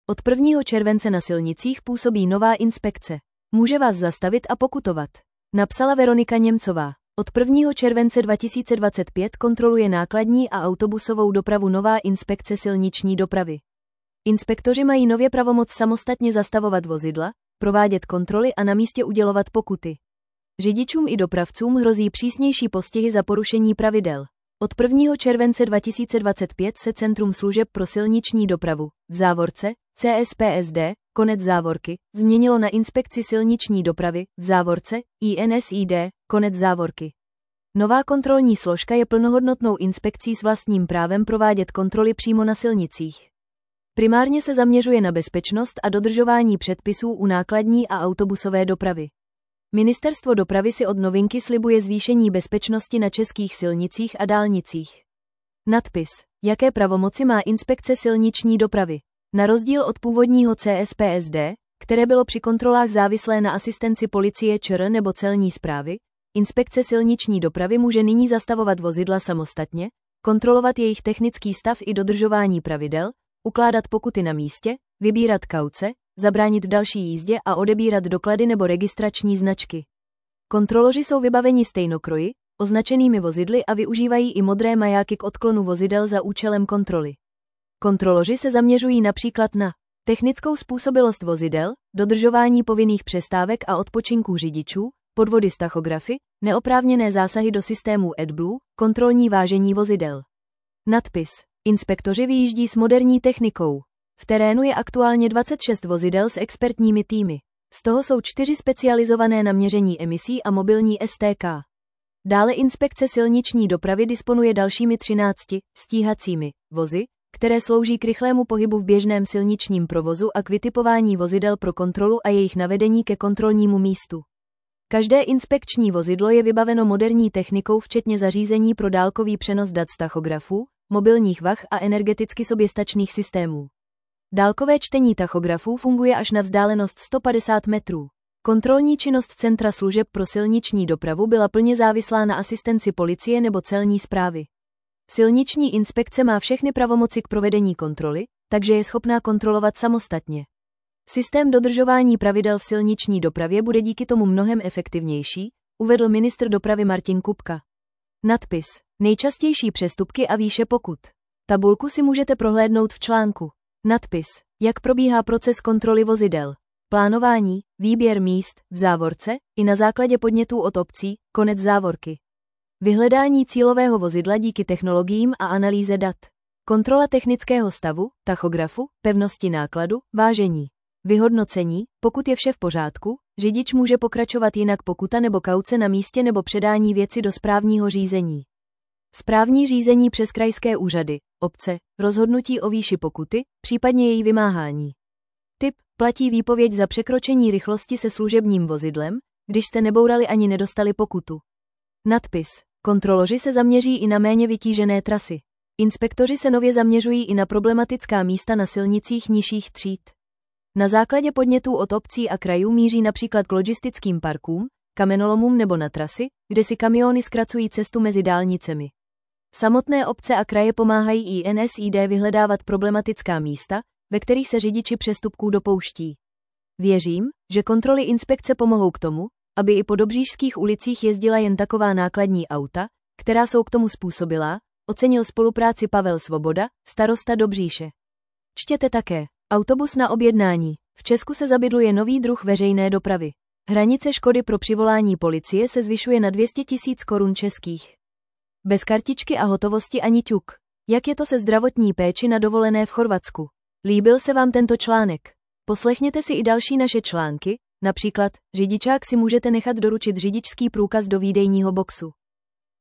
Od 1. července na silnicích působí nová inspekce. Může vás zastavit a pokutovat. Napsala Veronika Němcová. Od 1. července 2025 kontroluje nákladní a autobusovou dopravu nová inspekce silniční dopravy. Inspektoři mají nově pravomoc samostatně zastavovat vozidla, provádět kontroly a na místě udělovat pokuty. Řidičům i dopravcům hrozí přísnější postihy za porušení pravidel. Od 1. července 2025 se Centrum služeb pro silniční dopravu, v závorce, CSPSD, konec závorky, změnilo na Inspekci silniční dopravy, v závorce, INSID, konec závorky. Nová kontrolní složka je plnohodnotnou inspekcí s vlastním právem provádět kontroly přímo na silnicích. Primárně se zaměřuje na bezpečnost a dodržování předpisů u nákladní a autobusové dopravy. Ministerstvo dopravy si od novinky slibuje zvýšení bezpečnosti na českých silnicích a dálnicích. Nadpis: Jaké pravomoci má Inspekce silniční dopravy? Na rozdíl od původního CSPSD, které bylo při kontrolách závislé na asistenci policie ČR nebo celní správy, Inspekce silniční dopravy může nyní zastavovat vozidla samostatně, kontrolovat jejich technický stav i dodržování pravidel, ukládat pokuty na místě, vybírat kauce, zabránit další jízdě a odebírat doklady nebo registrační značky. Kontroloři jsou vybaveni stejnokroji, označenými vozidly a využívají i modré majáky k odklonu vozidel za účelem kontroly. Kontroloři se zaměřují například na technickou způsobilost vozidel, dodržování povinných přestávek a odpočinků řidičů, podvody s tachografy, neoprávněné zásahy do systémů AdBlue, kontrolní vážení vozidel. Nadpis: Inspektoři vyjíždí s moderní technikou. V terénu je aktuálně 26 vozidel s expertními týmy. Z toho jsou 4 specializované na měření emisí a mobilní STK. Dále Inspekce silniční dopravy disponuje dalšími 13 stíhacími vozy, které slouží k rychlému pohybu v běžném silničním provozu a k vytipování vozidel pro kontrolu a jejich navedení ke kontrolnímu místu. Každé inspekční vozidlo je vybaveno moderní technikou včetně zařízení pro dálkový přenos dat z tachografů, mobilních vah a energeticky soběstačných systémů. Dálkové čtení tachografů funguje až na vzdálenost 150 metrů. Kontrolní činnost Centra služeb pro silniční dopravu byla plně závislá na asistenci policie nebo celní správy. Silniční inspekce má všechny pravomoci k provedení kontroly, takže je schopná kontrolovat samostatně. Systém dodržování pravidel v silniční dopravě bude díky tomu mnohem efektivnější, uvedl ministr dopravy Martin Kupka. Nadpis: Nejčastější přestupky a výše pokut. Tabulku si můžete prohlédnout v článku. Nadpis: Jak probíhá proces kontroly vozidel. Plánování, výběr míst, v závorce, i na základě podnětů od obcí, konec závorky. Vyhledání cílového vozidla díky technologiím a analýze dat. Kontrola technického stavu, tachografu, pevnosti nákladu, vážení. Vyhodnocení, pokud je vše v pořádku, řidič může pokračovat, jinak pokuta nebo kauce na místě nebo předání věci do správního řízení. Správní řízení přes krajské úřady, obce, rozhodnutí o výši pokuty, případně její vymáhání. Tip: Platí výpověď za překročení rychlosti se služebním vozidlem, když jste nebourali ani nedostali pokutu. Nadpis: Kontroloři se zaměří i na méně vytížené trasy. Inspektoři se nově zaměřují i na problematická místa na silnicích nižších tříd. Na základě podnětů od obcí a krajů míří například k logistickým parkům, kamenolomům nebo na trasy, kde si kamiony zkracují cestu mezi dálnicemi. Samotné obce a kraje pomáhají INSID vyhledávat problematická místa, ve kterých se řidiči přestupků dopouští. Věřím, že kontroly inspekce pomohou k tomu, aby i po dobřížských ulicích jezdila jen taková nákladní auta, která jsou k tomu způsobilá, ocenil spolupráci Pavel Svoboda, starosta Dobříše. Čtěte také: Autobus na objednání. V Česku se zabydluje nový druh veřejné dopravy. Hranice škody pro přivolání policie se zvyšuje na 200 000 korun českých. Bez kartičky a hotovosti ani ťuk. Jak je to se zdravotní péči na dovolené v Chorvatsku? Líbil se vám tento článek? Poslechněte si i další naše články, například: Řidičák si můžete nechat doručit řidičský průkaz do výdejního boxu.